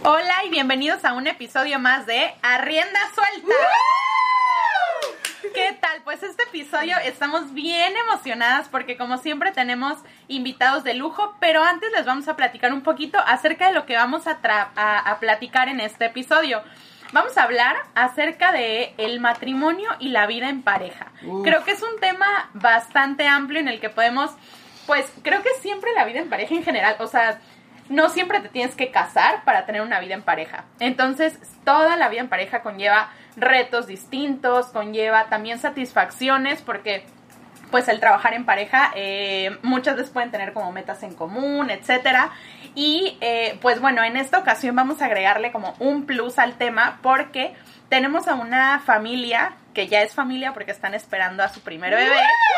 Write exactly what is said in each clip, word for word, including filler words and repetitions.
Hola y bienvenidos a un episodio más de Arrienda Suelta. ¿Qué tal? Pues este episodio estamos bien emocionadas porque como siempre tenemos invitados de lujo, pero antes les vamos a platicar un poquito acerca de lo que vamos a, tra- a, a platicar en este episodio. Vamos a hablar acerca de el matrimonio y la vida en pareja. Uf. Creo que es un tema bastante amplio en el que podemos, pues creo que siempre la vida en pareja en general, o sea, no siempre te tienes que casar para tener una vida en pareja. Entonces, toda la vida en pareja conlleva retos distintos, conlleva también satisfacciones, porque pues el trabajar en pareja, eh, muchas veces pueden tener como metas en común, etcétera. Y eh, pues bueno, en esta ocasión vamos a agregarle como un plus al tema, porque tenemos a una familia, que ya es familia porque están esperando a su primer bebé.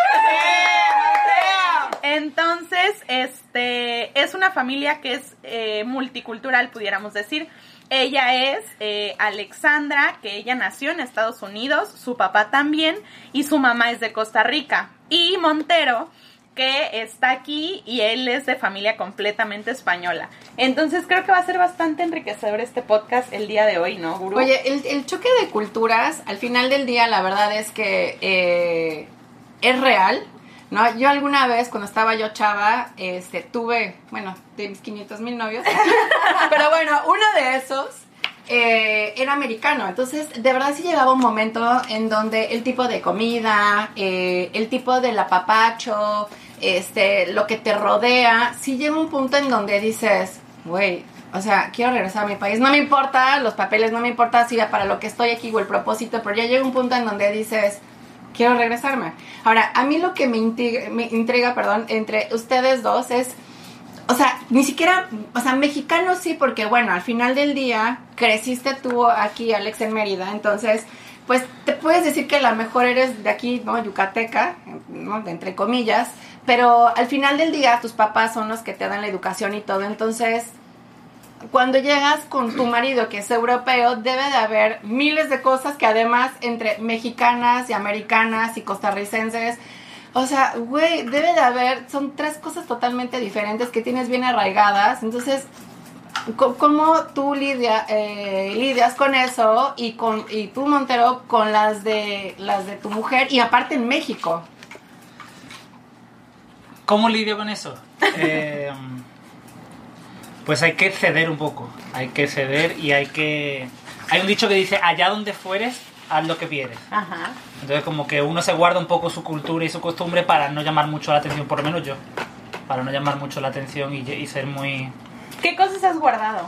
Entonces, este, es una familia que es eh, multicultural, pudiéramos decir. Ella es eh, Alexandra, que ella nació en Estados Unidos, su papá también, y su mamá es de Costa Rica. Y Montero, que está aquí y él es de familia completamente española. Entonces creo que va a ser bastante enriquecedor este podcast el día de hoy, ¿no, Guru? Oye, el, el choque de culturas, al final del día, la verdad es que eh, es real, ¿no? Yo alguna vez, cuando estaba yo chava, este, tuve, bueno, de mis quinientos mil novios, pero bueno, uno de esos eh, era americano. Entonces, de verdad sí llegaba un momento en donde el tipo de comida, eh, el tipo del apapacho, este, lo que te rodea, sí llega un punto en donde dices, güey, o sea, quiero regresar a mi país, no me importa los papeles, no me importa si para lo que estoy aquí o el propósito, pero ya llega un punto en donde dices, quiero regresarme. Ahora, a mí lo que me intriga, me intriga, perdón, entre ustedes dos es, o sea, ni siquiera, o sea, mexicano sí, porque bueno, al final del día creciste tú aquí, Alex, en Mérida, entonces, pues te puedes decir que a lo mejor eres de aquí, ¿no? Yucateca, ¿no? Entre comillas, pero al final del día tus papás son los que te dan la educación y todo, entonces cuando llegas con tu marido que es europeo, debe de haber miles de cosas que además entre mexicanas y americanas y costarricenses, o sea, güey, debe de haber, son tres cosas totalmente diferentes que tienes bien arraigadas, entonces, ¿cómo tú lidia, eh, lidias con eso y con y tú, Montero, con las de las de tu mujer y aparte en México? ¿Cómo lidio con eso? Eh, pues hay que ceder un poco, hay que ceder y hay que... Hay un dicho que dice, allá donde fueres, haz lo que vieres. Ajá. Entonces como que uno se guarda un poco su cultura y su costumbre para no llamar mucho la atención, por lo menos yo, para no llamar mucho la atención y, y ser muy... ¿Qué cosas has guardado?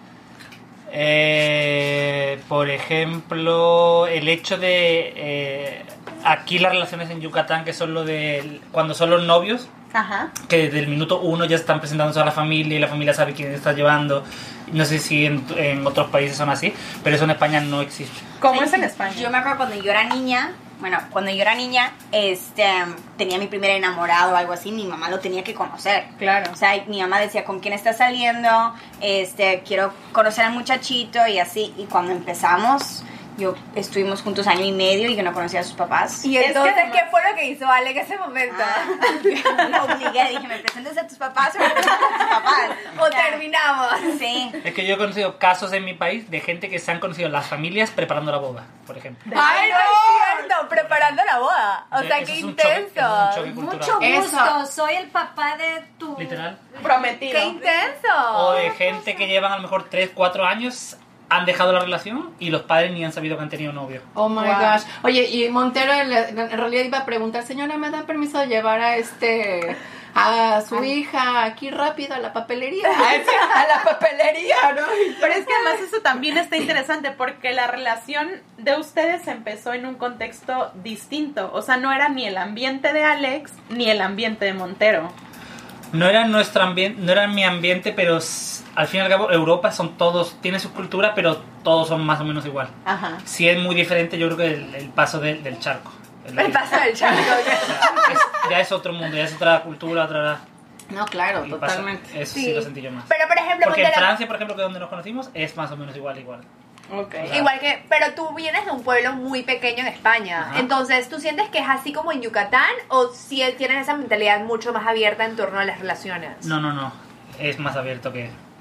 Eh, por ejemplo, el hecho de... Eh, aquí las relaciones en Yucatán, que son lo de... Cuando son los novios... Ajá. Que desde el minuto uno ya están presentándose a la familia y la familia sabe quién está llevando. No sé si en, en otros países son así, pero eso en España no existe. ¿Cómo es en España? Yo me acuerdo cuando yo era niña, bueno, cuando yo era niña, este, tenía mi primer enamorado o algo así, mi mamá lo tenía que conocer. Claro. O sea, mi mamá decía, ¿con quién estás saliendo? Este, quiero conocer al muchachito y así. Y cuando empezamos... Yo estuvimos juntos año y medio y yo no conocía a sus papás. Y entonces, ¿qué fue lo que hizo Ale en ese momento? Ah, lo obligué, dije, ¿me presentas a tus papás o me presentas a tus papás? O terminamos. Sí. Es que yo he conocido casos en mi país de gente que se han conocido las familias preparando la boda, por ejemplo. ¡Ay, no es cierto! Preparando la boda. O sea, Eso qué es un choque- intenso. eso es un choque cultural. Mucho gusto, Eso. soy el papá de tu... Literal. Prometido. ¡Qué intenso! O de gente que llevan a lo mejor tres, cuatro años, han dejado la relación y los padres ni han sabido que han tenido novio. Oh my Wow. gosh. Oye, y Montero en, en realidad iba a preguntar, señora, ¿me da permiso de llevar a este a su hija aquí rápido a la papelería? A la papelería, ¿no? Pero es que además eso también está interesante porque la relación de ustedes empezó en un contexto distinto. O sea, no era ni el ambiente de Alex ni el ambiente de Montero. No era nuestro ambiente, no era mi ambiente, pero s- al fin y al cabo Europa son todos, tiene su cultura, pero todos son más o menos igual. Ajá. Sí es muy diferente, yo creo que el, el paso de- del charco. El, El paso del charco. ya, es, ya es otro mundo, ya es otra cultura, otra... No, claro, y pasa- totalmente. eso sí. Sí. lo sentí yo más. Pero, por ejemplo, Porque en Montero- Francia, por ejemplo, que es donde nos conocimos, es más o menos igual, igual. Ok. O sea, Igual que, pero tú vienes de un pueblo muy pequeño en España, Ajá. entonces, ¿tú sientes que es así como en Yucatán o si tienes esa mentalidad mucho más abierta en torno a las relaciones? No, no, no, es más abierto que...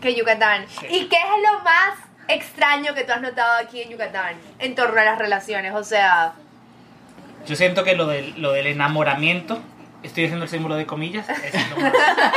que Yucatán. Sí. ¿Y qué es lo más extraño que tú has notado aquí en Yucatán en torno a las relaciones? O sea, Yo siento que lo del, lo del enamoramiento, estoy haciendo el símbolo de comillas, es lo más.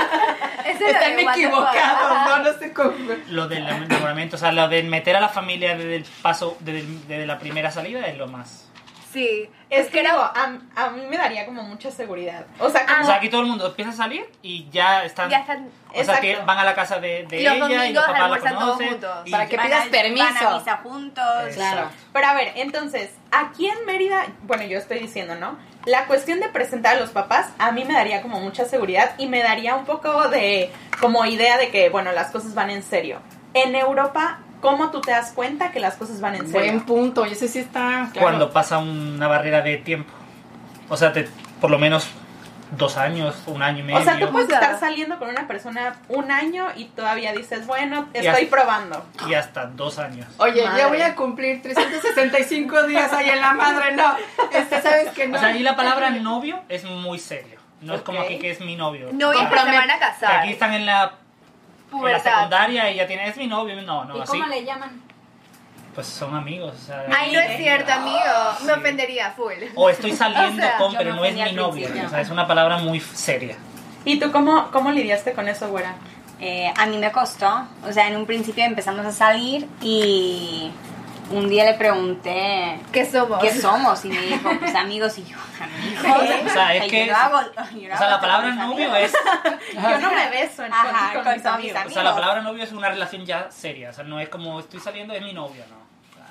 ese es Están lo de what the fuck. equivocados, no, no sé cómo. Lo del enamoramiento, o sea, lo de meter a la familia desde el paso, desde, el- desde la primera salida es lo más. Sí, Es que era- digo, a, a mí me daría como mucha seguridad. O sea, como... O sea, aquí todo el mundo empieza a salir y ya están... ya están. O sea, Exacto. que van a la casa de, de Los ella y los domingos papás la almuerzan todos conocen. juntos. y Para que ya- Van pidas a- permiso. Van a misa juntos. Claro. Pero a ver, entonces, aquí en Mérida, bueno, yo estoy diciendo, ¿no? La cuestión de presentar a los papás a mí me daría como mucha seguridad y me daría un poco de como idea de que, bueno, las cosas van en serio. En Europa, ¿cómo tú te das cuenta que las cosas van en serio? Buen punto, y ese sí está. Claro. Cuando pasa una barrera de tiempo. O sea, te, por lo menos dos años, un año y medio. O sea, tú puedes Claro. estar saliendo con una persona un año y todavía dices, bueno, Y estoy hasta- probando. Y hasta dos años. Oye, Madre. ya voy a cumplir trescientos sesenta y cinco días ahí en la madre, no. Este, ¿sabes que no? O sea, ahí la palabra novio es muy serio. No es como Ok. aquí que es mi novio. No, y que se Compromet- van a casar. Aquí están en la, en la Pubertad. secundaria y ya tiene, es mi novio. No, no, ¿Y así. cómo le llaman? Pues son amigos. O sea, Ay, no es cierto, amigo. Sí. Me ofendería full. O estoy saliendo O sea, con, yo pero me no es ofendí mi al novio. principio. O sea, es una palabra muy seria. ¿Y tú cómo, cómo lidiaste con eso, güera? Eh, a mí me costó. O sea, en un principio empezamos a salir y un día le pregunté ¿Qué somos? qué somos y me dijo, pues amigos y yo, amigos. O sea, es Yo que- no hago- yo no O sea, hago la palabra con mis novio amigos. es... Yo no me beso en, Ajá, con, con mis todos amigos. mis O sea, la palabra novio es una relación ya seria. O sea, no es como estoy saliendo, es mi novio, no. O sea,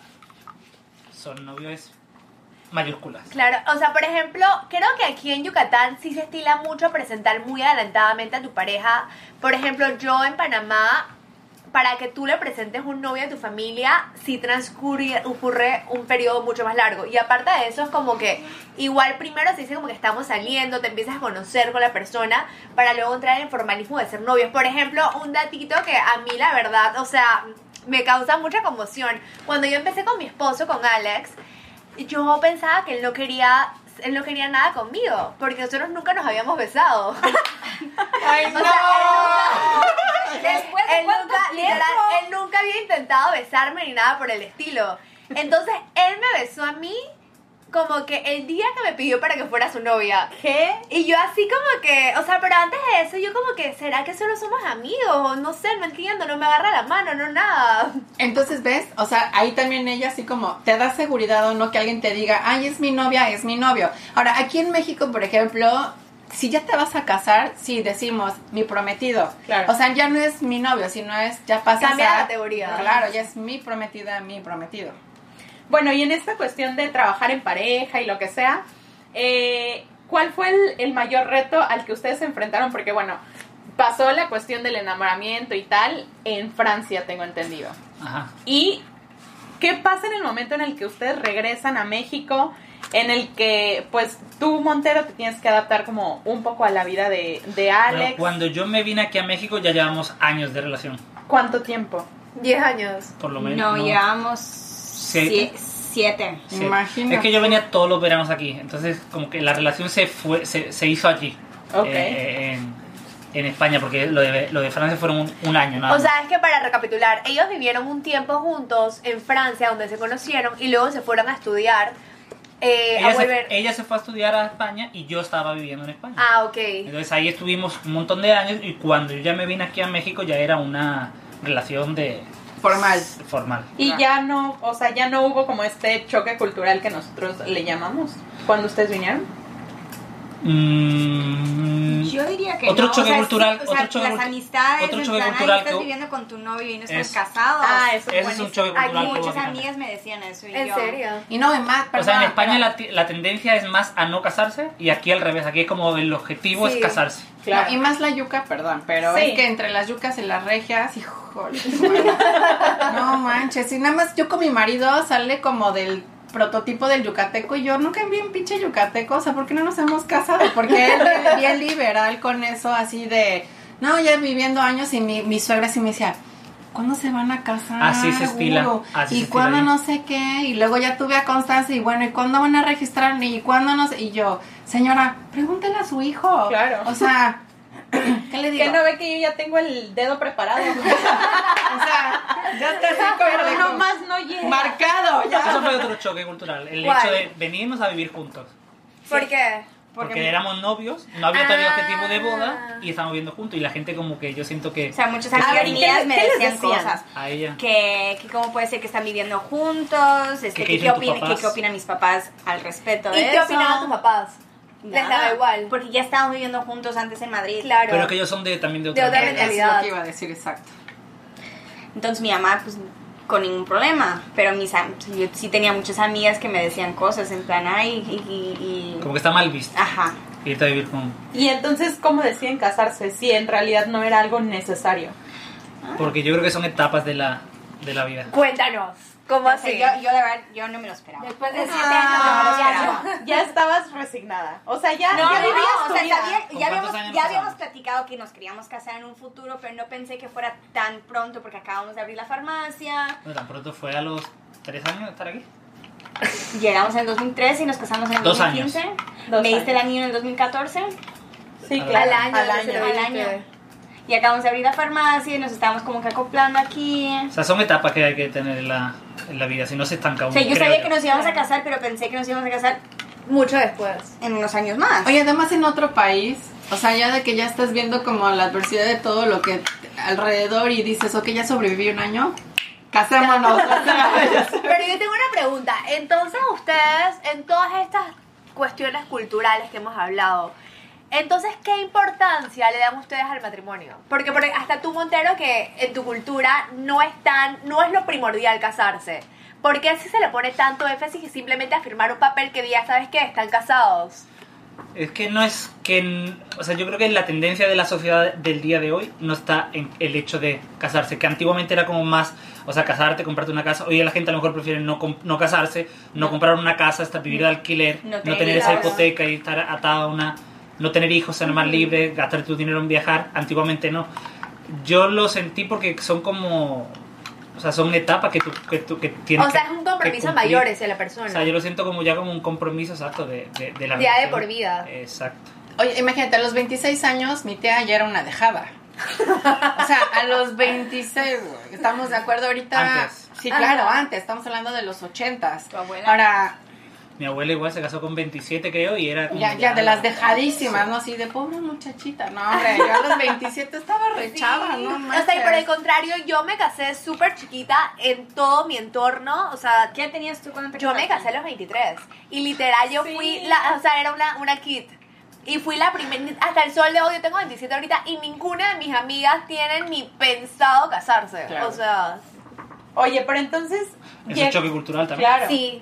son novios mayúsculas. Claro, o sea, por ejemplo, creo que aquí en Yucatán sí se estila mucho presentar muy adelantadamente a tu pareja. Por ejemplo, yo en Panamá, para que tú le presentes un novio a tu familia, sí transcurre ocurre un periodo mucho más largo. Y aparte de eso, es como que igual primero se dice como que estamos saliendo, te empiezas a conocer con la persona, para luego entrar en el formalismo de ser novios. Por ejemplo, un datito que a mí la verdad, o sea, me causa mucha conmoción. Cuando yo empecé con mi esposo, con Alex, yo pensaba que él no quería él no quería nada conmigo, porque nosotros nunca nos habíamos besado. ¡Ay, no! O sea, él nunca, Después de él cuánto nunca, tiempo. literal, él nunca había intentado besarme ni nada por el estilo. Entonces, él me besó a mí como que el día que me pidió para que fuera su novia. ¿Qué? Y yo así como que, o sea, pero antes de eso yo como que, ¿será que solo somos amigos? O no sé, no entiendo, no me agarra la mano, no nada. Entonces, ¿ves? O sea, ahí también ella así como te da seguridad o no que alguien te diga, ay, es mi novia, es mi novio. Ahora, aquí en México, por ejemplo, si ya te vas a casar, sí decimos mi prometido. Claro. O sea, ya no es mi novio, sino es, ya pasas Cambia a... la categoría. Claro, ya es mi prometida, mi prometido. Bueno, y en esta cuestión de trabajar en pareja y lo que sea, eh, ¿cuál fue el, el mayor reto al que ustedes se enfrentaron? Porque, bueno, pasó la cuestión del enamoramiento y tal en Francia, tengo entendido. Ajá. ¿Y qué pasa en el momento en el que ustedes regresan a México, en el que, pues, tú, Montero, te tienes que adaptar como un poco a la vida de, de Alex? Bueno, cuando yo me vine aquí a México ya llevamos años de relación, ¿Cuánto tiempo? Diez años. por lo menos. No, ¿no? llevamos ¿Siete? sie- siete. Sí. Imagínate. Es que yo venía todos los veranos aquí, entonces como que la relación se fue se, se hizo allí, Ok. eh, en, en España, porque lo de, lo de Francia fueron un, un año nada O más. sea, es que para recapitular, ellos vivieron un tiempo juntos en Francia, donde se conocieron, y luego se fueron a estudiar, eh, ella, a se, volver... ella se fue a estudiar a España y yo estaba viviendo en España. Ah, ok. Entonces ahí estuvimos un montón de años y cuando yo ya me vine aquí a México ya era una relación de Formal. formal. Y ya no, o sea, ya no hubo como este choque cultural que nosotros le llamamos cuando ustedes vinieron. Mm, Yo diría que Otro no. choque o sea, cultural- sí, o sea, otro choque las cultu- amistades, otro en choque plan, cultural ay, estás que- viviendo con tu novio y no están es- casados. Ah, eso es ese es un buenísimo. choque cultural. Aquí que hubo muchas aquí también. amigas me decían eso y ¿En yo... serio? Y no, además, O sea, en perdón, España pero- la, ti- la tendencia es más a no casarse y aquí al revés. Aquí es como el objetivo Sí. es casarse. Claro. No, y más la yuca, perdón, pero Sí. es que entre las yucas y las regias, híjole, bueno, no manches, y nada más yo con mi marido sale como del prototipo del yucateco y yo nunca vi un pinche yucateco, o sea, ¿por qué no nos hemos casado? Porque él es bien liberal con eso, así de, no, ya viviendo años y mi, mi suegra sí me decía, ¿cuándo se van a casar? Así se estila, Guro? así y se estila cuándo ahí. no sé qué, y luego ya tuve a Constanza y bueno, ¿y cuándo van a registrar? Y cuándo no sé, y yo, señora, pregúntele a su hijo. Claro. O sea, ¿Qué le digo? Que no ve que yo ya tengo el dedo preparado. O sea, ya está así como Pero de- nomás no llega. marcado. Eso Ya. fue otro choque cultural. El ¿Cuál? hecho de venirnos a vivir juntos. ¿Por qué? Porque, Porque- éramos novios, no había todavía Ah. objetivo de boda y estábamos viviendo juntos. Y la gente, como que yo siento que O sea, muchas que amigas sí, mías ¿qué me les decían, decían? cosas. a ella. Que, que cómo puede ser que están viviendo juntos, este, ¿Qué que, dicen qué, tus opina- que papás? qué opinan mis papás al respecto de ¿Y eso. qué opinaban tus papás? Les Nada, daba igual. Porque ya estábamos viviendo juntos antes en Madrid. Claro. Pero que ellos son de, también de De otra, otra manera. Eso es lo que iba a decir, exacto. Entonces mi mamá, pues, con ningún problema. Pero mis, am- yo sí tenía muchas amigas que me decían cosas en plan, ay, y... y- y- Como que está mal visto. Ajá. Irte a vivir con... Y entonces, ¿cómo deciden casarse si en realidad no era algo necesario? Porque yo creo que son etapas de la, de la vida. Cuéntanos. ¿Cómo O sea, así? yo, yo de verdad, yo no me lo esperaba. Después de siete Ah, años no me lo ya, esperaba. ya estabas resignada. O sea, ya, No, ya no, vivías no, tu o sea, vida. sabía- ¿Con ya, cuántos habíamos, años ya habíamos casados? platicado que nos queríamos casar en un futuro, pero no pensé que fuera tan pronto porque acabamos de abrir la farmacia. No, tan pronto fue a los tres años de estar aquí. Llegamos en el dos mil trece y nos casamos en el Dos dos mil quince. Dos Me diste el años. anillo en el dos mil catorce Sí, Al claro. Al año, Al se año. lo al diste. año. Y acabamos de abrir la farmacia y nos estábamos como que acoplando aquí. O sea, son etapas que hay que tener en la, en la vida, si no se estanca O uno. sea, yo creo sabía que nos íbamos a casar, pero pensé que nos íbamos a casar Mucho después. en unos años más. Oye, además en otro país, o sea, ya de que ya estás viendo como la adversidad de todo lo que alrededor y dices, ok, ya sobreviví un año, casémonos. O sea, Pero yo tengo una pregunta. Entonces, ustedes, en todas estas cuestiones culturales que hemos hablado, entonces, ¿qué importancia le dan ustedes al matrimonio? Porque, porque hasta tú, Montero, que en tu cultura no es tan, no es lo primordial casarse. ¿Por qué así se le pone tanto énfasis y simplemente a firmar un papel que diga, ¿sabes qué? Están casados. Es que no es que... O sea, yo creo que la tendencia de la sociedad del día de hoy no está en el hecho de casarse, que antiguamente era como más... O sea, casarte, comprarte una casa. Hoy la gente a lo mejor prefiere no, com- no casarse, no, No. comprar una casa, hasta vivir de alquiler, No no, tener tener esa hijos. hipoteca y estar atado a una... No tener hijos, ser más libre, gastar tu dinero en viajar. Antiguamente no. Yo lo sentí porque son como... O sea, son etapas que tú, que tú que tienes O sea, que- es un que compromiso cumplir. mayor hacia la persona. O sea, yo lo siento como ya como un compromiso exacto de, de, de la Ya de relación. por vida. Exacto. Oye, imagínate, a los veintiséis años mi tía ya era una dejada. O sea, a los veintiséis, güey, ¿estamos de acuerdo ahorita? Antes. Sí, claro, Ajá. antes, estamos hablando de los ochentas. Tu abuela. Ahora, Mi abuela igual se casó con veintisiete, creo, y era como ya, ya de las la- dejadísimas, ¿no? Así de pobre muchachita. No, hombre, yo a los veintisiete estaba rechava, Sí. ¿no? O sea, y por el manches. contrario, yo me casé súper chiquita en todo mi entorno. O sea, ¿Qué tenías tú cuando te yo me casaste? casé a los veintitrés. Y literal, yo Sí. fui, la, o sea, era una, una kid. Y fui la primera, hasta el sol de hoy, yo tengo veintisiete ahorita, y ninguna de mis amigas tienen ni pensado casarse. Claro. O sea, Oye, pero entonces... Es llega- un choque cultural también. Claro. sí.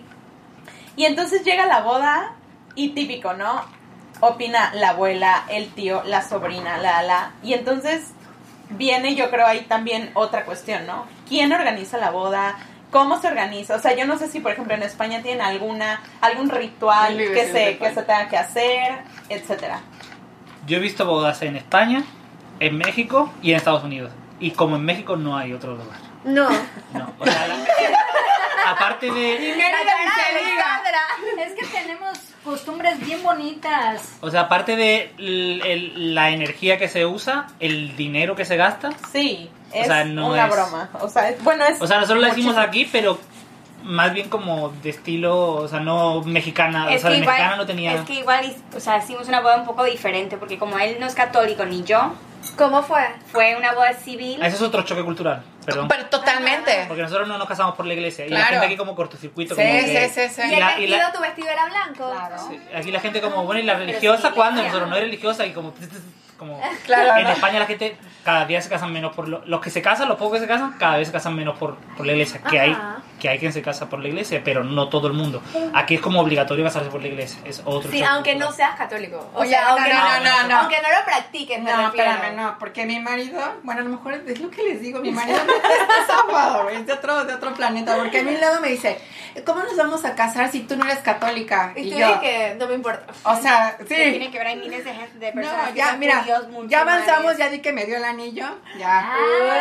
Y entonces llega la boda y típico, ¿no? Opina la abuela, el tío, la sobrina, la la. Y entonces viene, yo creo, ahí también otra cuestión, ¿no? ¿Quién organiza la boda? ¿Cómo se organiza? O sea, yo no sé si, por ejemplo, en España tienen alguna algún ritual Sí, que sí, se, sí, que sí. se tenga que hacer, etcétera. Yo he visto bodas en España, en México y en Estados Unidos. Y como en México no hay otro lugar. No. No. O sea, la- aparte de... La cara de Alexandra. Es que tenemos costumbres bien bonitas. O sea, aparte de l- el- la energía que se usa, el dinero que se gasta. Sí, es sea, no una es- broma. O sea, es- bueno, es... O sea, nosotros lo decimos muchísimo. aquí, pero más bien como de estilo, o sea, no mexicana. Es o sea, que de igual, mexicana no tenía... es que igual, o sea, hicimos una boda un poco diferente, porque como él no es católico ni yo, ¿Cómo fue? fue una boda civil. Ese es otro choque cultural, perdón. Pero totalmente. Porque nosotros no nos casamos por la iglesia. Y la Claro. gente aquí como cortocircuito. Sí, como que- sí, sí, sí. ¿Y Y el la- y vestido, la- tu vestido era blanco? Claro. Sí, aquí la gente como, bueno, ¿y la Pero religiosa sí, cuándo? ya. Nosotros no es religiosa y como... como Claro. en España la gente cada día se casan menos por... Lo, los que se casan, los pocos que se casan, cada vez se casan menos por, por la iglesia. Que hay, Ajá. que hay quien se casa por la iglesia, pero no todo el mundo. Aquí es como obligatorio casarse por la iglesia. Es otro Sí, choque aunque cultural. no seas católico. O Oye, sea, no, aunque no, no, no, no. Aunque no lo practiques, me No, refiero. espérame, no, porque mi marido, bueno, a lo mejor es lo que les digo, mi marido no es sábado, güey, es de otro, de otro planeta, porque a mí luego me dice, ¿cómo nos vamos a casar si tú no eres católica? Y Y tú yo, dices que no me importa. o sea, Que sí, tiene que ver, hay miles de, gente, de personas no, que ya, son mira, judíos, ya musulmanes. avanzamos, ya di que me dio el anillo, ya. Ah,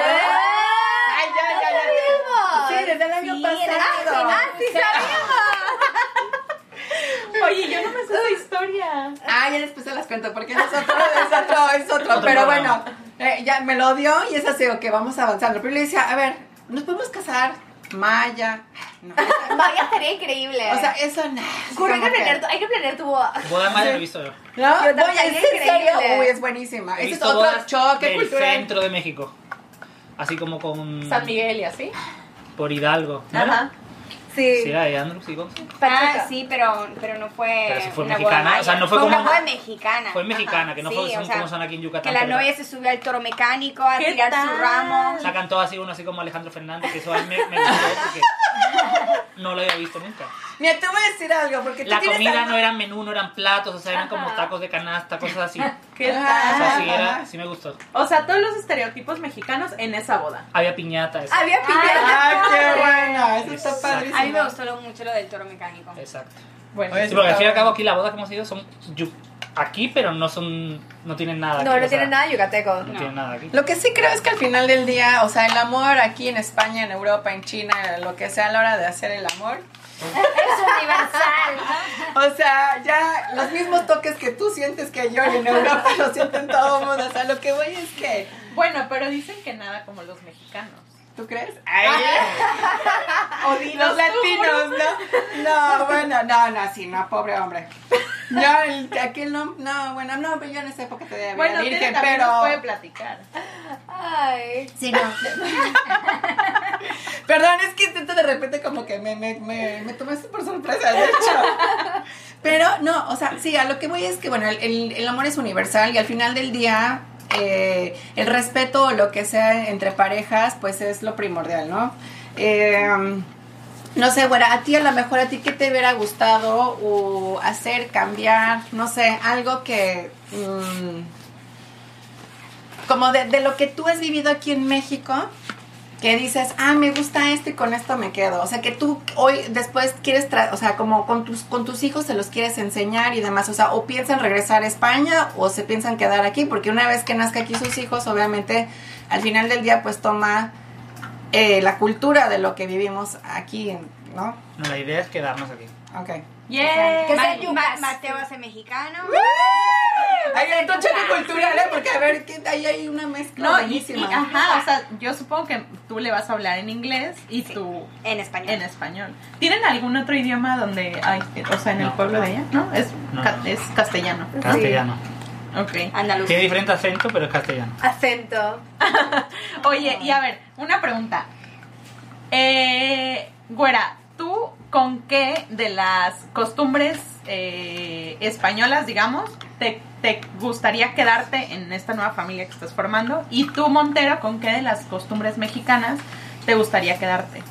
Ay, ya, ya, ya. Sí, desde el año Sí, pasado. Ah, sí, sabíamos. Oye, yo no me esa historia? Ah, ya después se las cuento, porque es otro, es otro, es otro. Pero bueno, eh, ya me lo dio y es así, ok, vamos avanzando. Pero le decía, a ver, ¿nos podemos casar? Maya. No, esa- Vaya, estaría increíble. o sea, eso no. así Ocurre como que que- planear tu- hay que planear tu boda. Boda madre lo he visto yo. ¿No? Yo también, Oye, ¿es estaría en serio? increíble. Uy, es buenísima. He Ese es visto otro bodas choque del cultural. centro de México. Así como con... San Miguel y así. Por Hidalgo. ¿no? Ajá. Sí. Sí, era de Andrews y Gonzo. Ah, sí, pero, pero no fue. Pero sí fue una mexicana, boda o sea, maya. no fue como- una boda mexicana. Fue mexicana, que no Sí, fue, son o sea, como son aquí en Yucatán. Que la pero novia se subió al toro mecánico a ¿Qué tirar tal? su ramo. sacan todo así, uno así como Alejandro Fernández, que eso a mí me, me gustó porque no lo había visto nunca. Mira, te voy a decir algo, porque tú La tienes comida algo- no eran menú, no eran platos, o sea, eran como tacos de canasta, cosas así. O ¿Qué Ah. sea, tal? sí, era, sí me gustó. O sea, todos los estereotipos mexicanos en esa boda. Había piñata, eso. Había piñata. Ah, qué bueno, eso está Exacto. padrísimo. A mí me gustó lo- mucho lo del toro mecánico. Exacto. Bueno, Oye, Sí, porque al fin y al está cabo aquí las bodas que hemos ido son yu- aquí, pero no son, no tienen nada. No, aquí, no o sea, tiene nada yucateco. No, tienen nada aquí. Lo que sí creo es que al final del día, o sea, el amor aquí en España, en Europa, en China, lo que sea a la hora de hacer el amor, Es universal. o sea, ya los mismos toques que tú sientes que yo y en Europa lo sienten todo el mundo. O sea, lo que voy es que, bueno, pero dicen que nada como los mexicanos. ¿tú crees? O Los dinos latinos, ¿no? No, bueno, no, no, sí, no, pobre hombre. Yo, el, aquel no, no, bueno, no, pero yo en esa época todavía Bueno, virgen, Tere también pero... nos puede platicar. Ay. Sí, no. Perdón, es que intento de repente como que me, me, me, me tomaste por sorpresa, de hecho. Pero no, o sea, sí, a lo que voy es que, bueno, el, el, el amor es universal y al final del día eh, el respeto o lo que sea entre parejas, pues es lo primordial, ¿no? Eh, no sé, bueno, a ti a lo mejor, a ti qué te hubiera gustado o hacer, cambiar, no sé, algo que... mm, como de, de lo que tú has vivido aquí en México, que dices, ah, me gusta esto y con esto me quedo. O sea, que tú hoy después quieres, tra- o sea, como con tus, con tus hijos se los quieres enseñar y demás. O sea, o piensan regresar a España o se piensan quedar aquí, porque una vez que nazca aquí sus hijos, obviamente, al final del día, pues toma eh, la cultura de lo que vivimos aquí, ¿no? No, la idea es quedarnos aquí. Ok. Yeah. Que Ma- sea Ma- yucas. Mateo hace mexicano. Hay un choque cultural, ¿eh? Porque a ver, que ahí hay una mezcla No, y, buenísima. y- ajá, o sea, yo supongo que tú le vas a hablar en inglés y tú En español. en español. ¿Tienen algún otro idioma donde hay, o sea, en el No. pueblo de ella? ¿No? Es, No. ca- es castellano. Castellano. Ok. Andaluz. Tiene diferente acento, pero es castellano. Acento. Oye, y a ver, una pregunta. Eh, güera, ¿tú con qué de las costumbres eh, españolas, digamos, te, te gustaría quedarte en esta nueva familia que estás formando? Y tú, Montero, ¿con qué de las costumbres mexicanas te gustaría quedarte?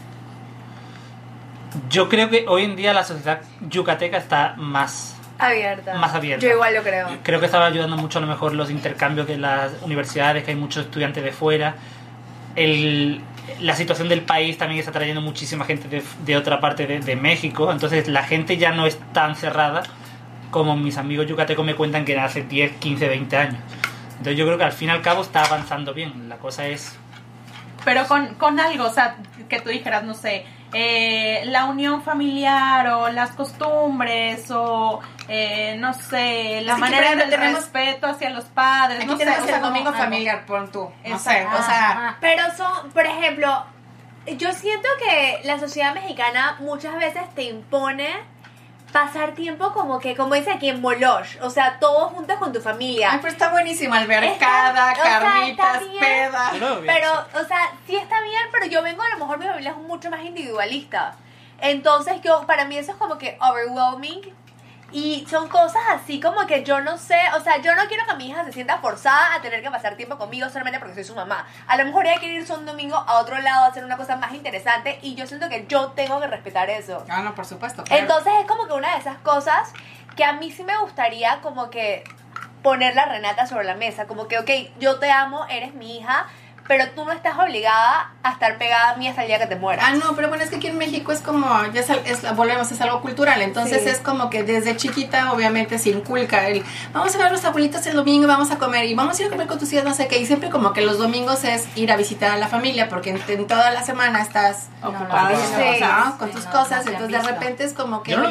Yo creo que hoy en día la sociedad yucateca está más... Abierta. Más abierta. Yo igual lo creo. Creo que estaba ayudando mucho a lo mejor los intercambios de las universidades, que hay muchos estudiantes de fuera. El, la situación del país también está trayendo muchísima gente de, de otra parte de, de México. Entonces la gente ya no es tan cerrada como mis amigos yucatecos me cuentan que era hace diez, quince, veinte años. Entonces yo creo que al fin y al cabo está avanzando bien. La cosa es... Pero con, con algo, o sea, que tú dijeras, no sé, eh, la unión familiar o las costumbres o, eh, no sé, la Así que, manera por ejemplo, del tenemos- respeto hacia los padres, Aquí no sé, tenemos o sea, el como domingo algo. familiar, pon tú. No Exacto. sé, o sea... Ajá. Pero son, por ejemplo, yo siento que la sociedad mexicana muchas veces te impone pasar tiempo como que, como dice aquí, en Moloch. O sea, todos juntos con tu Ay, familia. pero está buenísimo, albercada, Está- o sea, carnitas, está bien. peda. Pero, bien, Pero, sí. o sea, sí está bien, pero yo vengo, a lo mejor mi familia es mucho más individualista. Entonces, yo, para mí eso es como que overwhelming. Y son cosas así como que yo no sé, o sea, yo no quiero que mi hija se sienta forzada a tener que pasar tiempo conmigo solamente porque soy su mamá. A lo mejor ella quiere irse un domingo a otro lado a hacer una cosa más interesante y yo siento que yo tengo que respetar eso. Ah, no, por supuesto. claro. Entonces es como que una de esas cosas que a mí sí me gustaría como que poner la Renata sobre la mesa, como que, ok, yo te amo, eres mi hija, pero tú no estás obligada a estar pegada a mí hasta el día que te mueras. Ah, no, pero bueno, es que aquí en México es como, ya es, al- es- volvemos, es algo cultural, entonces Sí. es como que desde chiquita obviamente se inculca el, vamos a ver a los abuelitos el domingo, vamos a comer y vamos a ir a comer con tus hijas, no sé qué, y siempre como que los domingos es ir a visitar a la familia, porque en, en toda la semana estás Ocupado. ¿no? Sí. ¿no? con Sí, tus no, cosas, no se han entonces de visto. repente es como que, Yo no lo oye, veo mal.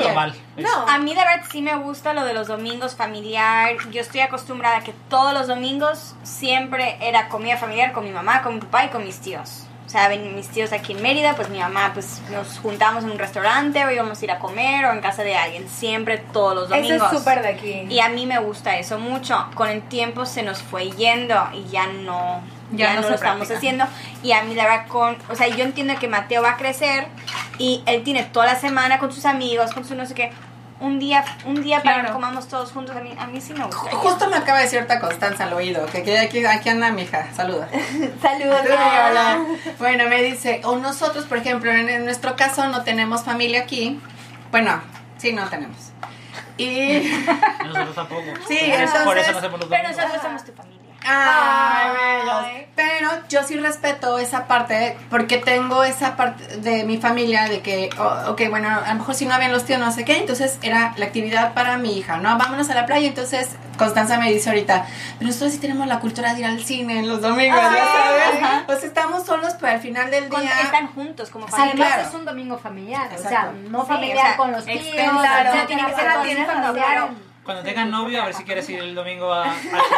No. A mí de verdad sí me gusta lo de los domingos familiar. Yo estoy acostumbrada a que todos los domingos siempre era comida familiar con mi mamá, con mi papá y con mis tíos. O sea, ven mis tíos aquí en Mérida, pues mi mamá, pues nos juntamos en un restaurante o íbamos a ir a comer o en casa de alguien. Siempre todos los domingos. Eso es súper de aquí. Y a mí me gusta eso mucho. Con el tiempo se nos fue yendo y ya no, Ya ya no no, se lo estamos practica. haciendo. Y a mí la verdad con, o sea, yo entiendo que Mateo va a crecer y él tiene toda la semana con sus amigos, con su no sé qué. Un día, un día para Claro. que comamos todos juntos, a mí, a mí sí me gusta. Justo me acaba de decir ahorita Constanza al oído, que aquí, aquí, aquí anda mi hija, saluda. Saludos. Sí, hola. Bueno, me dice, o nosotros, por ejemplo, en, en nuestro caso no tenemos familia aquí. Bueno, sí, no tenemos. Y... Nosotros tampoco. Sí, Por eso- entonces- por eso no hacemos los Pero domingos. nosotros somos tu familia. Ay, Ay. bellos. Pero yo sí respeto esa parte, porque tengo esa parte de mi familia de que, oh, ok, bueno, a lo mejor si no habían los tíos, no sé qué, entonces era la actividad para mi hija, ¿no? Vámonos a la playa, entonces Constanza me dice ahorita, pero nosotros sí tenemos la cultura de ir al cine en los domingos, Ah, ¿ya sabes? ajá. O sea, estamos solos, pero al final del Con- día... están juntos como O sea, familia. además claro. es un domingo familiar, o sea, Exacto. no Sí, familiar o sea, con los tíos, externo, claro. etcétera, Tiene que ser pero así, sí claro. familiar. Cuando tengan novio, a ver si quieres ir el domingo a... a-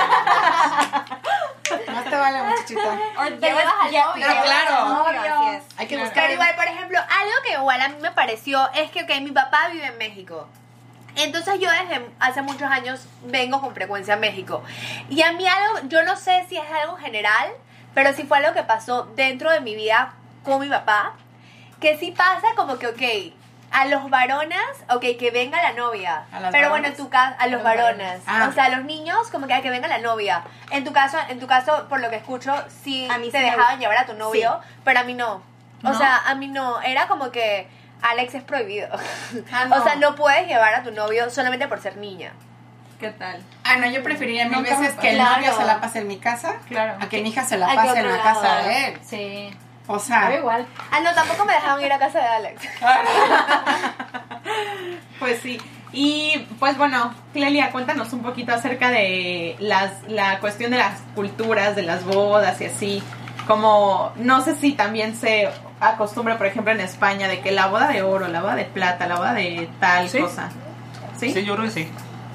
Más te vale, muchachita. O Te llevas al novio. Ah, claro. novio, así es. Hay que Claro. buscar... Pero igual, por ejemplo, algo que igual a mí me pareció es que, ok, mi papá vive en México. Entonces yo desde hace muchos años vengo con frecuencia a México. Y a mí algo, yo no sé si es algo general, pero sí fue algo que pasó dentro de mi vida con mi papá, que sí pasa como que, ok, a los varones, ok, que venga la novia. ¿A las Pero varones? bueno, en tu caso, a los los varones. varones. Ah. O sea, a los niños, como que, a que venga la novia. En tu caso, en tu caso, por lo que escucho, sí A mí te sí me dejaban gusta. llevar a tu novio, pero a mí no. O ¿No? sea, a mí no. Era como que Alex es prohibido. Ah, no. O sea, no puedes llevar a tu novio solamente por ser niña. ¿Qué tal? Ah, no, yo preferiría mil Nunca me veces que el pasó. novio se la pase en mi casa, Claro. a que mi hija se la Ay, pase qué en la otro casa lado. de él. Sí, O sea... pero igual. Ah, no, tampoco me dejaban ir a casa de Alex. Pues sí. Y pues bueno, Clelia, cuéntanos un poquito acerca de las la cuestión de las culturas, de las bodas y así. Como, no sé si también se acostumbra, por ejemplo, en España, de que la boda de oro, la boda de plata, la boda de tal Sí. cosa. ¿Sí? Sí, yo creo que sí.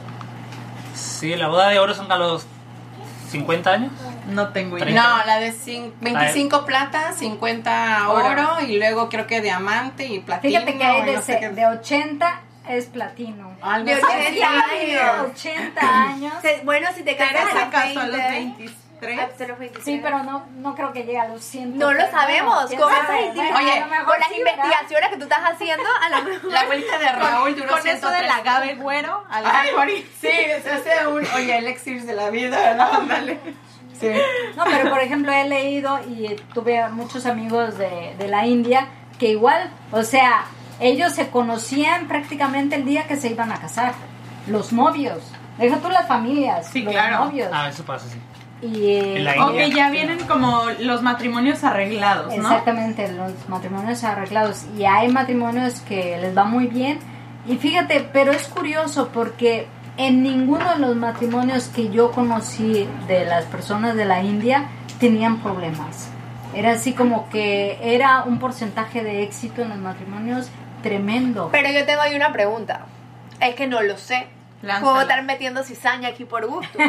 Sí, la boda de oro son a los cincuenta años. No tengo idea. treinta. No, la de cin- veinticinco plata, cincuenta oro, Oro. y luego creo que diamante y platino. Fíjate que hay y de, no sé se- qué. de ochenta es platino. Algo de así. ochenta años. ochenta años. Se- Bueno, si te casas Pero a se los casó a los veinte, veintitrés. a los veintitrés. Sí, pero no, no creo que llegue a los cien. No lo sabemos. ¿Quién Con, sabe? esas- Bueno, Oye, a lo mejor con las sí, ¿verdad? investigaciones que tú estás haciendo, a lo mejor... La abuelita de Raúl duró Con eso de ciento tres. la Gabe Güero, a lo Ay, mejor y- sí, se hace un, oye, elixir de la vida, ¿no? Ándale. Sí. No, pero por ejemplo he leído y tuve muchos amigos de, de la India que igual, o sea, ellos se conocían prácticamente el día que se iban a casar. Los novios. Deja tú las familias, Sí, los claro. novios. Ah, eso pasa, sí. Y, eh, En la O India. que ya vienen como los matrimonios arreglados, ¿no? exactamente, los matrimonios arreglados. Y hay matrimonios que les va muy bien. Y fíjate, pero es curioso porque en ninguno de los matrimonios que yo conocí de las personas de la India tenían problemas. Era así como que era un porcentaje de éxito en los matrimonios tremendo. Pero yo tengo ahí una pregunta. Es que no lo sé. Lánzala. Puedo estar metiendo cizaña aquí por gusto.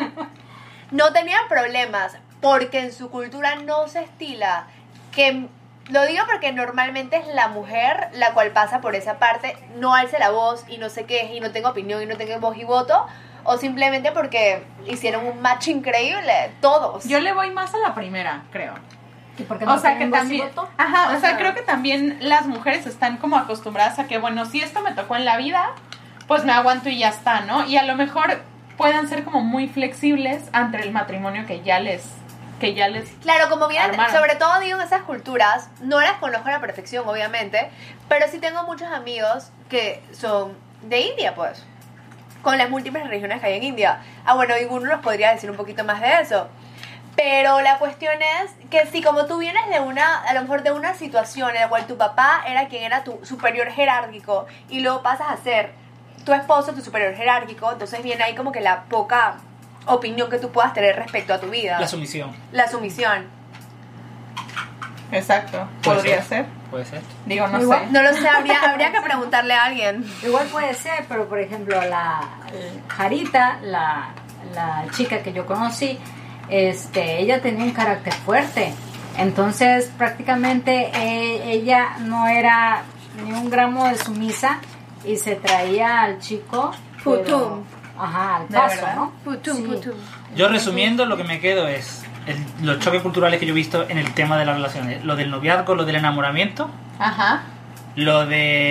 No tenían problemas porque en su cultura no se estila que... Lo digo porque normalmente es la mujer la cual pasa por esa parte, no alce la voz y no sé qué, y no tengo opinión y no tengo voz y voto, o simplemente porque hicieron un match increíble, todos. Yo le voy más a la primera, creo. ¿Y por qué no O sea que tienen voz y también, voto? ajá, o sea, Ajá. creo que también las mujeres están como acostumbradas a que, bueno, si esto me tocó en la vida, pues me aguanto y ya está, ¿no? Y a lo mejor puedan ser como muy flexibles ante el matrimonio que ya les, que ya les, Claro, como bien, Armaron. sobre todo digo en esas culturas, no las conozco a la perfección, obviamente, pero sí tengo muchos amigos que son de India, pues, con las múltiples regiones que hay en India. Ah, bueno, y uno nos podría decir un poquito más de eso. Pero la cuestión es que si como tú vienes de una, a lo mejor de una situación en la cual tu papá era quien era tu superior jerárquico y luego pasas a ser tu esposo, tu superior jerárquico, entonces viene ahí como que la poca opinión que tú puedas tener respecto a tu vida. La sumisión. La sumisión. Exacto, Puede podría ser. ser. Puede ser. Digo, no Igual. sé. No lo sé, habría, habría que preguntarle a alguien. Igual puede ser, pero por ejemplo, la eh, Jarita, la, la chica que yo conocí, este, ella tenía un carácter fuerte. Entonces, prácticamente eh, ella no era ni un gramo de sumisa y se traía al chico. pero- Putum. Ajá, al ¿De paso, verdad? ¿no? Putum, Sí. putum. Yo resumiendo, lo que me quedo es el- los choques culturales que yo he visto en el tema de las relaciones. Lo del noviazgo, lo del enamoramiento, Ajá. lo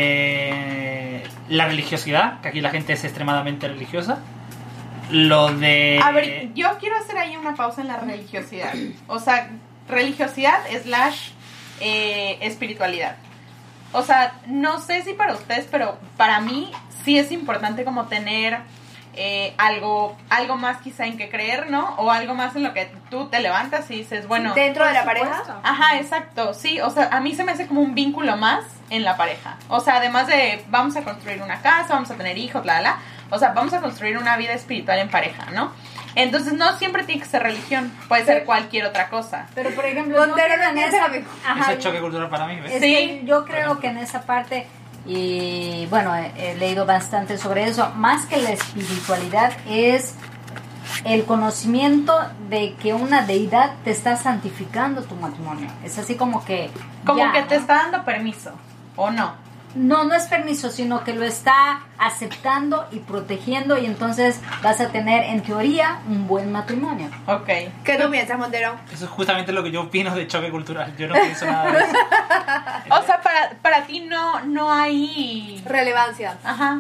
de la religiosidad, que aquí la gente es extremadamente religiosa. Lo de... A ver, yo quiero hacer ahí una pausa en la religiosidad. O sea, religiosidad slash eh, espiritualidad. O sea, no sé si para ustedes, pero para mí sí es importante como tener eh, algo, algo más quizá en que creer, ¿no? O algo más en lo que tú te levantas y dices, bueno... ¿Dentro de la Por pareja? supuesto. Ajá, exacto, sí, o sea, a mí se me hace como un vínculo más en la pareja. O sea, además de vamos a construir una casa, vamos a tener hijos, la, la, o sea, vamos a construir una vida espiritual en pareja, ¿no? Entonces no siempre tiene que ser religión, puede ser cualquier otra cosa. Pero por ejemplo, yo Montero creo no en tiene esa- amigos. ajá, Ese choque cultural para mí, ¿ves? Es Sí. que yo creo que en esa parte, y bueno, he, he leído bastante sobre eso, más que la espiritualidad es el conocimiento de que una deidad te está santificando tu matrimonio. Es así como que... Como ya, que te ¿no? está dando permiso, ¿o no? No, no es permiso, sino que lo está aceptando y protegiendo y entonces vas a tener, en teoría, un buen matrimonio. Ok. ¿Qué tú piensas, Montero? Eso es justamente lo que yo opino de choque cultural. Yo no pienso nada de eso. O sea, para, para ti no, no hay... Relevancia. Ajá.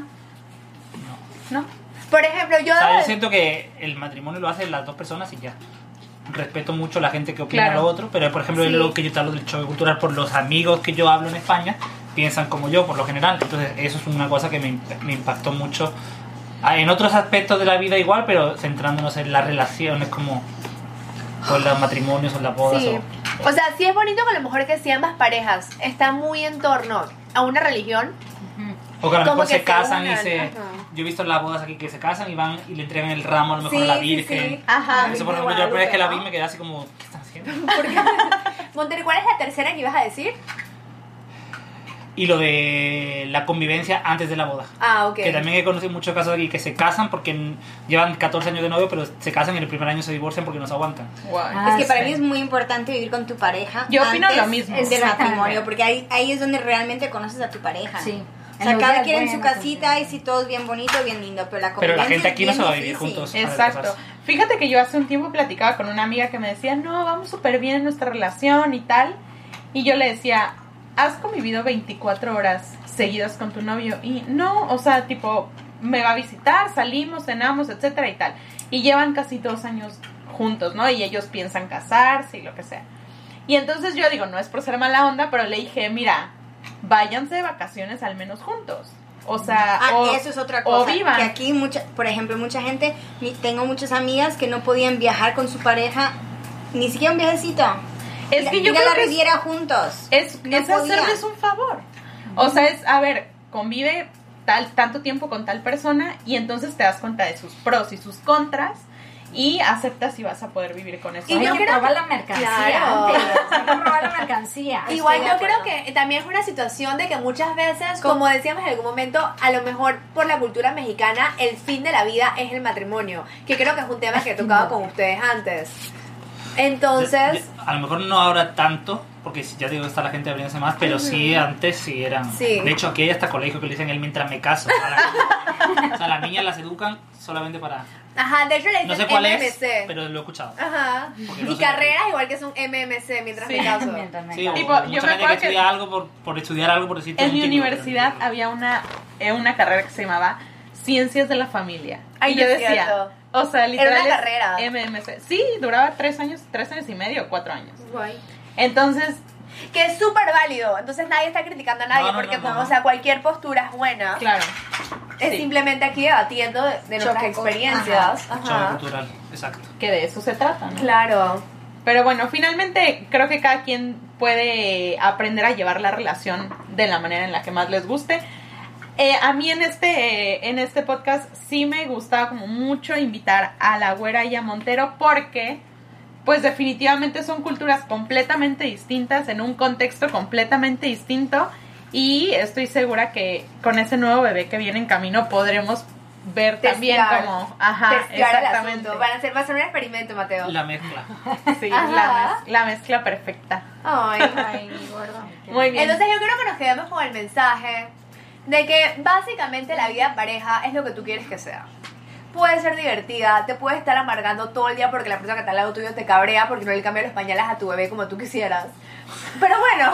¿No? Por ejemplo, yo... O sea, yo siento que el matrimonio lo hacen las dos personas y ya. Respeto mucho a la gente que opina Claro. lo otro, pero por ejemplo, Sí. lo que yo te hablo del choque cultural, por los amigos que yo hablo en España, piensan como yo, por lo general. Entonces, eso es una cosa que me, imp- me impactó mucho. Ah, en otros aspectos de la vida igual, pero centrándonos en las relaciones, como con los matrimonios o las bodas. Sí. O, O sea, sí es bonito que a lo mejor que si ambas parejas están muy en torno a una religión. o que a lo como mejor que se se casan unan, y se... ajá. Yo he visto las bodas aquí que se casan y van y le entregan el ramo a lo mejor Sí, a la sí, Virgen. sí. Ajá. Eso por ejemplo, yo la primera vez que la vi me quedé así como, ¿qué están haciendo? Montero, ¿cuál es la tercera que ibas a decir? Y lo de la convivencia antes de la boda. Ah, ok. Que también he conocido muchos casos aquí que se casan porque n- llevan catorce años de novio, pero se casan y en el primer año se divorcian porque no se aguantan. Guau. Ah, Es que para sí. mí es muy importante vivir con tu pareja. Yo opino antes lo mismo. del Exactamente. matrimonio, porque ahí, ahí es donde realmente conoces a tu pareja. Sí. O sea, En los cada días quien en su buenos, casita en y si todo es bien bonito, bien lindo, pero la Pero la convivencia gente es aquí no bien se va a vivir difícil. juntos. Exacto. Fíjate que yo hace un tiempo platicaba con una amiga que me decía, no, vamos súper bien en nuestra relación y tal. Y yo le decía, ¿has convivido veinticuatro horas seguidas con tu novio? Y no, o sea, tipo, me va a visitar, salimos, cenamos, etcétera y tal. Y llevan casi dos años juntos, ¿no? Y ellos piensan casarse y lo que sea. Y entonces yo digo, no es por ser mala onda, pero le dije, mira, váyanse de vacaciones al menos juntos. O sea, Ah, o, eso es otra o cosa. vivan. Que aquí, mucha, por ejemplo, mucha gente, mi- tengo muchas amigas que no podían viajar con su pareja, ni siquiera un viajecito. Es que Ir yo a creo la que es- Riviera juntos. Es, No es podían. hacerles un favor. O sea, es, a ver, convive tal, tanto tiempo con tal persona y entonces te das cuenta de sus pros y sus contras y aceptas si vas a poder vivir con eso. Y Hay yo que creo probar que- la mercancía Claro. antes. Hay que probar la mercancía. Igual Estoy yo de creo acuerdo. que también es una situación de que muchas veces, como decíamos en algún momento, a lo mejor por la cultura mexicana, el fin de la vida es el matrimonio, que creo que es un tema que he tocado con ustedes antes. Entonces, Ya- ya- a lo mejor no ahora tanto, porque ya digo, está la gente abriéndose más, pero sí antes sí eran. Sí. De hecho, aquí hay hasta colegio que le dicen el mientras me caso. A la niña. O sea, las niñas las educan solamente para. ajá, de hecho le dicen No sé cuál M M es, C. pero lo he escuchado. Ajá. Porque no Y sé. carreras igual que es un M M C mientras Sí. me caso. Mientras me Sí, caso. o Tipo, yo mucha me gente que acuerdo que- estudia algo por, por estudiar algo, por decirte En un mi título, universidad pero- había una, eh, una carrera que se llamaba Ciencias de la Familia. Ay, y no yo es decía, cierto. o sea, literal una es carrera. M M C. Sí, duraba tres años, tres años y medio, cuatro años. Guay. Entonces, Que es súper válido, entonces nadie está criticando a nadie, No, no, porque no, no, o no. sea, cualquier postura es buena. claro. Es sí. simplemente aquí debatiendo de, de nuestras Choque- experiencias. Choque Ajá. cultural, exacto. Que de eso se trata, ¿no? Claro. Pero bueno, finalmente creo que cada quien puede aprender a llevar la relación de la manera en la que más les guste. Eh, a mí en este, eh, en este podcast sí me gustaba como mucho invitar a la güera y a Montero porque pues definitivamente son culturas completamente distintas, en un contexto completamente distinto, y estoy segura que con ese nuevo bebé que viene en camino podremos ver Testear. también como, ajá, Testear el exactamente. asunto. Van a ser, va a ser un experimento, Mateo. La mezcla. Sí, Ajá. la, mez- la mezcla perfecta. Ay. Ay, mi gordo. Muy bien. Entonces yo creo que nos quedamos con el mensaje de que básicamente la vida en pareja es lo que tú quieres que sea. Puede ser divertida, te puede estar amargando todo el día porque la persona que está al lado tuyo te cabrea porque no le cambia los pañales a tu bebé como tú quisieras. Pero bueno,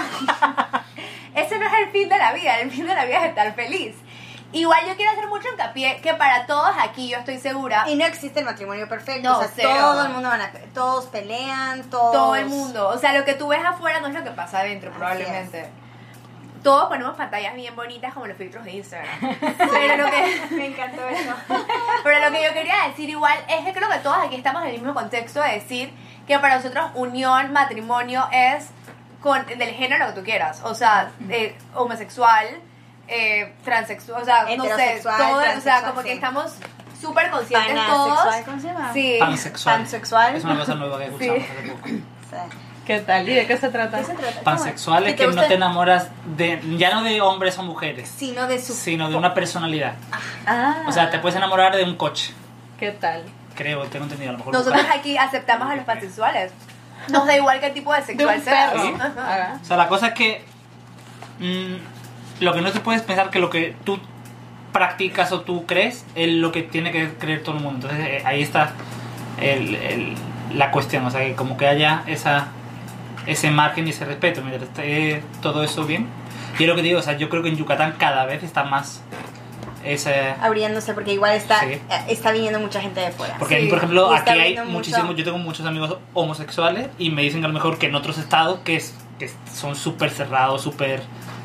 ese no es el fin de la vida, el fin de la vida es estar feliz. Igual yo quiero hacer mucho hincapié que para todos aquí, yo estoy segura, Y no existe el matrimonio perfecto. No, o sea, cero. todo el mundo van a, todos pelean, todos. todo el mundo, o sea, lo que tú ves afuera no es lo que pasa adentro, Así probablemente. Todos ponemos pantallas bien bonitas como los filtros de Instagram. Pero lo que... Me encantó eso. Pero lo que yo quería decir igual es que creo que todos aquí estamos en el mismo contexto de decir que para nosotros unión, matrimonio es con del género que tú quieras. O sea, eh, homosexual, eh, transexual, o sea, no sé, Heterosexual, todo, o sea, transexual, como que sí. estamos súper conscientes todos. Panasexual, ¿cómo se llama? Sí. Pansexual. Pansexual. Es una cosa nueva que escuchamos Sí. hace poco. Sí. ¿Qué tal? ¿Y de qué se trata? ¿Qué se trata? Pansexual es ¿Qué te que no gusta? te enamoras de, ya no de hombres o mujeres, Sino de su... sino de una personalidad. Ah, O sea, te puedes enamorar de un coche, ¿qué tal? creo, tengo entendido, a lo mejor. Nosotros aquí aceptamos a los pansexuales. Nos da igual qué tipo de De sexual un sea. perro. ¿Sí? Ajá. O sea, la cosa es que mm, lo que no te puedes pensar que lo que tú practicas o tú crees es lo que tiene que creer todo el mundo. Entonces eh, ahí está el, el- la cuestión, o sea, que como que haya esa ese margen y ese respeto, mientras esté todo eso bien. Y es lo que digo, o sea, yo creo que en Yucatán cada vez está más ese... abriéndose porque igual está, Sí. eh, está viniendo mucha gente de fuera. Porque Sí, a mí, por ejemplo, y está aquí hay habiendo muchísimos, mucho- yo tengo muchos amigos homosexuales y me dicen que a lo mejor que en otros estados que, es, que son súper cerrados, súper...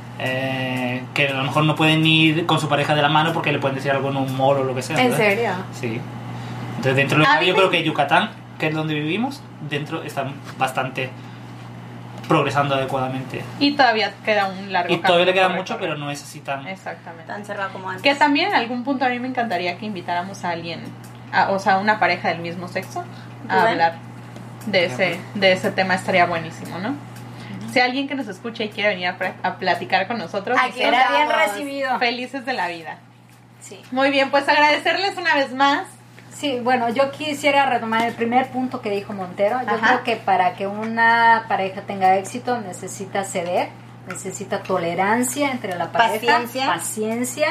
eh, que a lo mejor no pueden ir con su pareja de la mano porque le pueden decir algo en un mall o lo que sea. ¿En ¿verdad? serio? Sí. Entonces dentro de lo A que mí yo me- creo que Yucatán, que es donde vivimos, dentro están bastante progresando adecuadamente. Y todavía queda un largo Y todavía le camino queda por mucho, recorrer. pero no es así tan... Exactamente. Tan cerrado como antes. Que también en algún punto a mí me encantaría que invitáramos a alguien, a- o sea, una pareja del mismo sexo, a Rubén. hablar de ese, de ese tema. Estaría buenísimo, ¿no? Si alguien que nos escuche y quiere venir a, pra- a platicar con nosotros, Aquí nosotros Será bien estamos. recibido. felices de la vida. Sí. Muy bien, pues agradecerles una vez más. Sí, bueno, yo quisiera retomar el primer punto que dijo Montero. Yo Ajá. creo que para que una pareja tenga éxito necesita ceder, necesita tolerancia entre la pareja, Paciencia. paciencia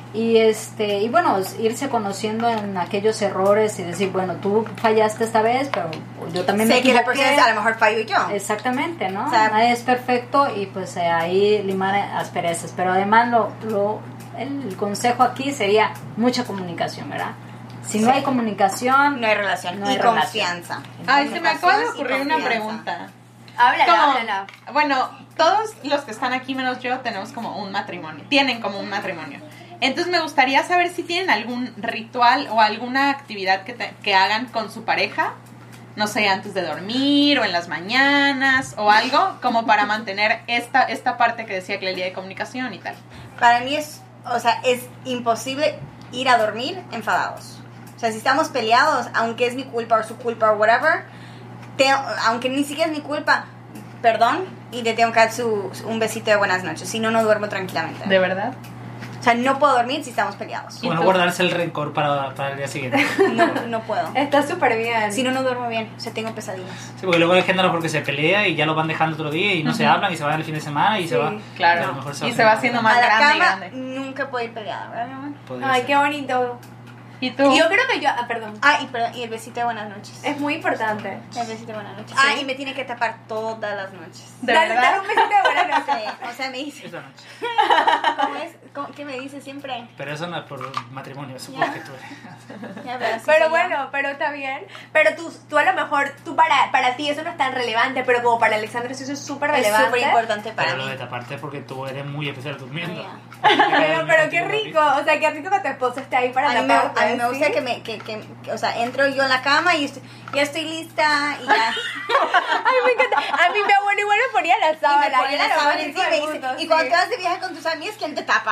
y este y bueno, irse conociendo en aquellos errores y decir, bueno, tú fallaste esta vez, pero yo también me Sé que la equivoqué. persona es, a lo mejor fallo yo. Exactamente, ¿no? O sea, Nadie es perfecto y pues eh, ahí limar asperezas. Pero además lo, lo, el consejo aquí sería mucha comunicación, ¿verdad? Si no Sí. hay comunicación, No hay relación. No hay y relación. confianza. Ay, se me acaba de Comunicación y ocurrir una confianza. pregunta. Háblala, Como- háblala. Bueno, todos los que están aquí menos yo tenemos como un matrimonio, tienen como un matrimonio. Entonces me gustaría saber si tienen algún ritual o alguna actividad que, te- que hagan con su pareja, no sé, antes de dormir o en las mañanas o algo, como para mantener esta, esta parte que decía Clelia de comunicación y tal. Para mí es, o sea, es imposible ir a dormir enfadados. O sea, si estamos peleados, aunque es mi culpa o su culpa o whatever, te- aunque ni siquiera es mi culpa, perdón, y le tengo que dar su, un besito de buenas noches, si no, no duermo tranquilamente. ¿De verdad? O sea, no puedo dormir si estamos peleados. ¿Y Bueno, tú? guardarse el rencor para, para el día siguiente. No, no puedo. Está súper bien. Si no, no duermo bien. O sea, tengo pesadillas. Sí, porque luego hay gente a lo mejor que se pelea y ya lo van dejando otro día y no se hablan y se van el fin de semana y se Sí, va... Claro. a lo mejor Y se va haciendo más a la grande y cama grande. nunca puedo ir peleada, ¿verdad, mi amor? Podría Ay, ser. qué bonito. ¿Y tú? Yo creo que yo... Ah, perdón. Ah, y, perdón, y el besito de buenas noches. Es muy importante. El besito de buenas noches. Ah, y me tiene que tapar todas las noches. ¿De Dale, verdad? dale un besito de buenas Sí, noches. o sea, me dice, Esta noche. ¿cómo es? ¿Cómo- ¿Qué me dice siempre? Pero eso no es por matrimonio, eso es Ya. porque tú eres... Ya, pero así Pero soy yo. bueno, pero está bien. Pero tú, tú a lo mejor, tú para, para ti eso no es tan relevante, pero como para Alexandra sí eso es súper Es relevante. súper importante para Pero mí. lo de taparte es porque tú eres muy especial durmiendo. Pero, pero qué rico, o sea, qué rico que tu esposo esté ahí para A mí, me, taparte, a mí me ¿sí? gusta que me, que, que, que- o sea, entro yo en la cama y estoy, ya estoy lista y ya. Ay, me encanta. A mí mi abuelo igual me ponía la Y sábana. me pone y la era lo sábana más encima y rico me del dice, mundo, y cuando sí. te vas de viaje con tus amigas, ¿quién te tapa?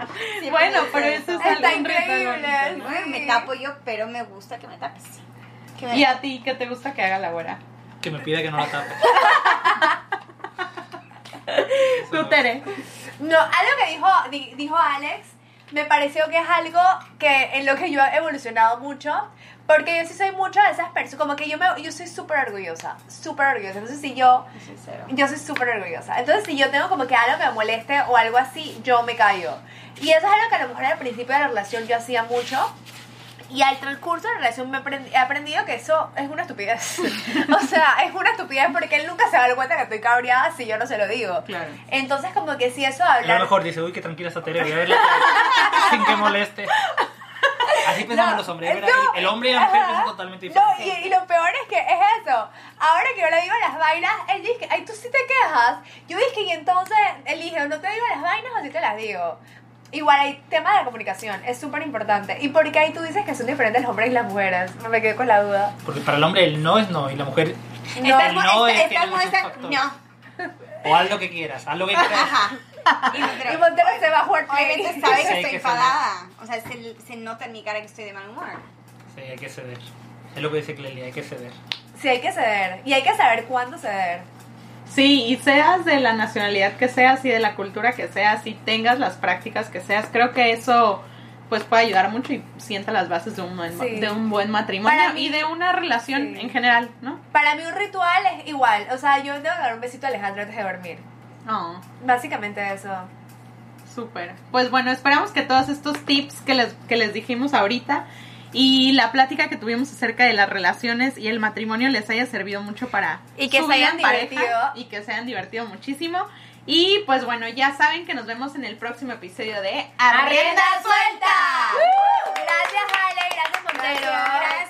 Bueno, pero eso es Está algún ritual increíble. bonito, ¿no? Bueno, me tapo yo, pero me gusta que me tapes. ¿Qué me- ¿Y a ti qué te gusta que haga la güera? Que me pida que no la tape. Tú, Tere. No, algo que dijo, di- dijo Alex, me pareció que es algo que en lo que yo he evolucionado mucho, porque yo sí soy mucho de esas personas, como que yo me yo soy súper orgullosa, súper orgullosa. Entonces si yo, yo soy súper orgullosa. Entonces si yo tengo como que algo que me moleste o algo así, yo me callo. Y eso es algo que a lo mejor al principio de la relación yo hacía mucho. Y al transcurso de la relación me aprendi- he aprendido que eso es una estupidez. O sea, es una estupidez porque él nunca se va a dar cuenta que estoy cabreada si yo no se lo digo. Claro. Entonces como que si eso de A hablar... lo mejor dice, uy, qué tranquila está Tere, voy a verla sin que moleste. Así pensamos No, los hombres, no, ¿verdad? El hombre y la mujer ajá. piensan totalmente No, diferente. y, y lo peor es que es eso. Ahora que yo le digo las vainas, él dice, ay, tú sí te quejas. Yo dije, y entonces él dice, no te digo las vainas o sí te las digo. Igual hay tema de la comunicación, es súper importante. ¿Y por qué ahí tú dices que son diferentes los hombres y las mujeres? Me quedé con la duda. Porque para el hombre el no es no y la mujer No, el no es esta- que esta no es un muestra- factor. no. O haz lo que quieras, haz lo que quieras. Ajá. Y Y Montero, Montero se va a jugar play. obviamente sabe Sí, que hay estoy que enfadada. O sea, se, se nota en mi cara que estoy de mal humor. Sí, hay que ceder. Es lo que dice Clelia, hay que ceder. Sí, hay que ceder. Y hay que saber cuándo ceder. Sí, y seas de la nacionalidad que seas y de la cultura que seas y tengas las prácticas que seas, creo que eso pues puede ayudar mucho y sienta las bases de un buen, Sí. de un buen matrimonio Para mí- y de una relación sí. en general, ¿no? Para mí un ritual es igual. O sea, yo tengo que dar un besito a Alejandro antes de dormir. Oh, Básicamente eso. súper. Pues bueno, esperamos que todos estos tips que les, que les dijimos ahorita y la plática que tuvimos acerca de las relaciones y el matrimonio les haya servido mucho para Y que su se vida hayan en pareja divertido. y que se hayan divertido muchísimo. Y pues bueno, ya saben que nos vemos en el próximo episodio de ¡Arrienda suelta! Gracias, Ale. Gracias, Montero. Gracias.